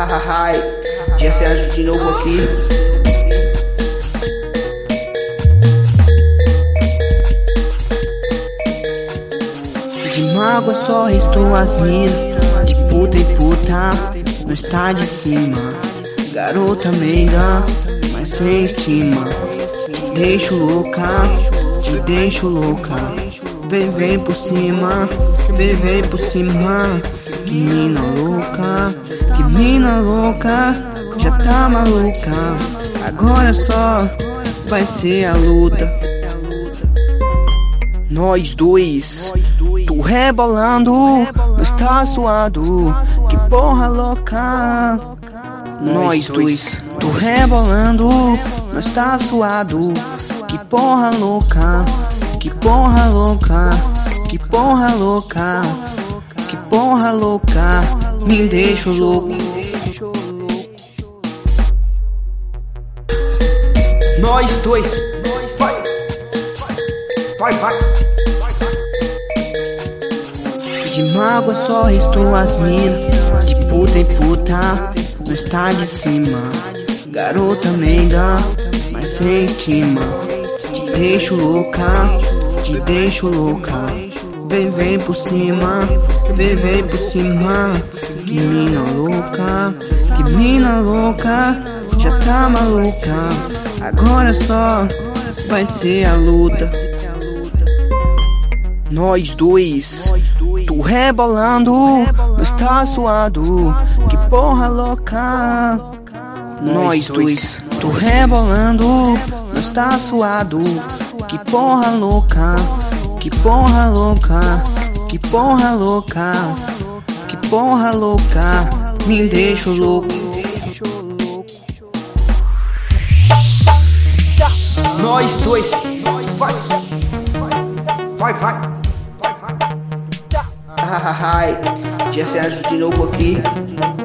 Dia Sérgio de novo aqui. De mágoa só restou as minas, de puta em puta, não está de cima. Garota meiga, mas sem estima. Te deixo louca, te deixo louca. Vem por cima, vem por cima. Que mina louca, já tá maluca. Agora só vai ser a luta. Nós dois, tu rebolando, não está suado. Que porra louca. Nós dois, tu rebolando, não está suado. Que porra louca, que porra louca, que porra louca, que porra louca, me deixa louco. Nós dois, vai. De mágoa só restou as minas, de puta em puta, não está de cima. Garota meiga, mas sem estima. Te deixo louca, te deixo louca. Vem por cima, vem por cima. Que mina louca, já tá maluca. Agora só vai ser a luta. Nós dois, tu rebolando, não está suado. Que porra louca. Nós dois, tu rebolando, não está suado. Que porra louca, que porra louca, que porra louca, que porra louca, me deixa louco. Nós dois, vai. Dia Sérgio de novo aqui.